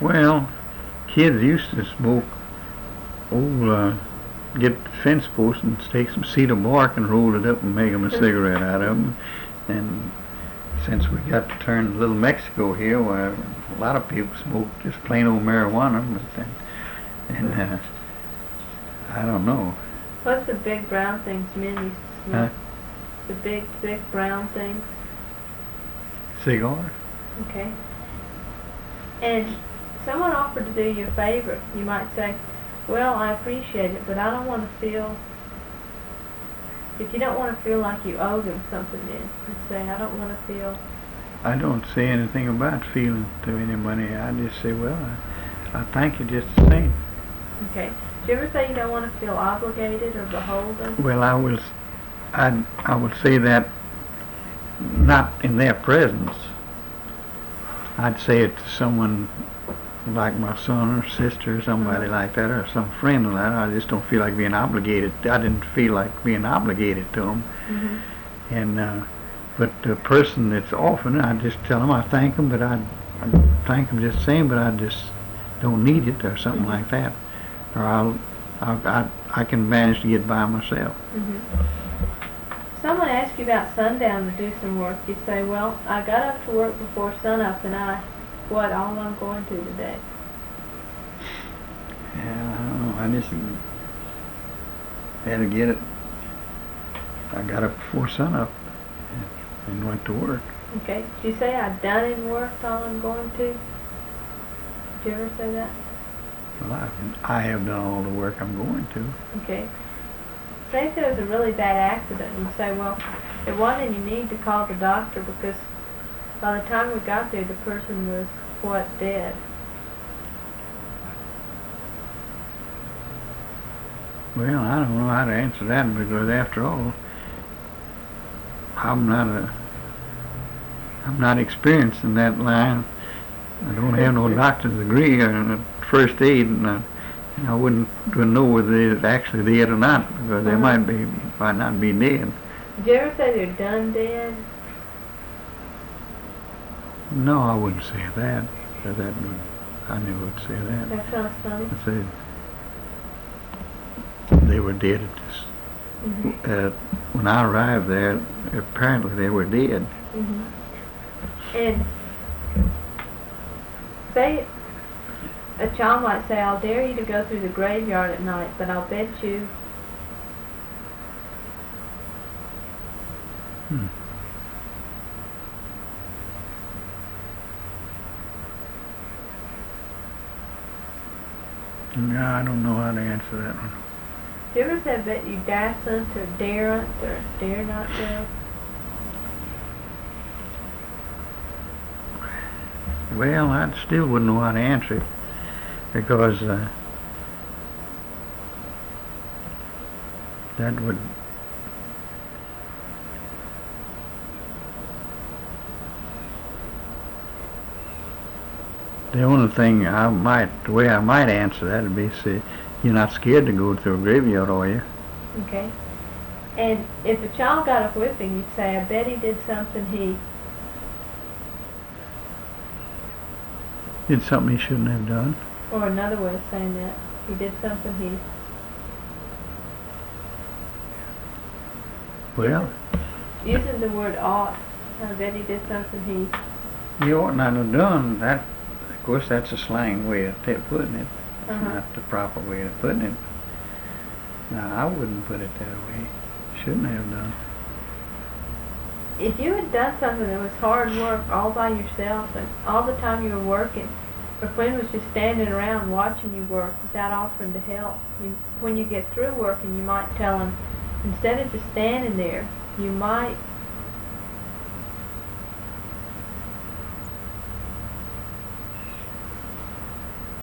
Well, kids used to smoke get fence posts and take some cedar bark and roll it up and make them a cigarette out of them. And since we got to turn Little Mexico here, where a lot of people smoke just plain old marijuana, and I don't know. What's the big brown things men used to smoke? The big brown things? Cigar? Okay. And someone offered to do you a favor. You might say, well, I appreciate it, but I don't want to feel, if you don't want to feel like you owe them something, then you say, I don't want to feel. I don't say anything about feeling to anybody. I just say, well, I thank you just the same. Okay. Do you ever say you don't want to feel obligated or beholden? Well, I will say that not in their presence. I'd say it to someone like my son or sister or somebody like that, or some friend like that. I just don't feel like being obligated. I didn't feel like being obligated to them. Mm-hmm. And but the person that's offering it, I just tell them I thank them, but I thank them just the same, but I just don't need it or something like that, or I can manage to get by myself. Mm-hmm. Someone asked you about sundown to do some work. You say, well, I got up to work before sunup, and all I'm going to today. Yeah, I don't know. I just had to get it. I got up before sunup and went to work. Okay. Did you say I done and worked all I'm going to? Did you ever say that? Well, I have done all the work I'm going to. Okay. Say if there was a really bad accident, you'd say, well, it wasn't any need to call the doctor because by the time we got there, the person was, dead. Well, I don't know how to answer that because after all, I'm not experienced in that line. I don't have no doctor's degree in first aid, and I wouldn't know whether they're actually dead or not because they might not be dead. Did you ever say they're done dead? No, I wouldn't say that. I never would say that. That sounds funny. I said they were dead at this. Mm-hmm. When I arrived there, apparently they were dead. Mm-hmm. And say a child might say, I'll dare you to go through the graveyard at night, but I'll bet you. No, I don't know how to answer that one. Do you ever say bet you dassent or daren't or dare not go? Well, I still wouldn't know how to answer it because that would the only thing the way I might answer that would be say, you're not scared to go to a graveyard, are you? Okay. And if a child got a whipping, you'd say, I bet he did something Did something he shouldn't have done. Or another way of saying that, he did something Well, using the word ought, I bet he did something he ought not have done that. Of course, that's a slang way of putting it. Not the proper way of putting it. Now, I wouldn't put it that way. Shouldn't have done. If you had done something that was hard work all by yourself and all the time you were working, or Quinn was just standing around watching you work without offering to help, when you get through working, you might tell him, instead of just standing there, you might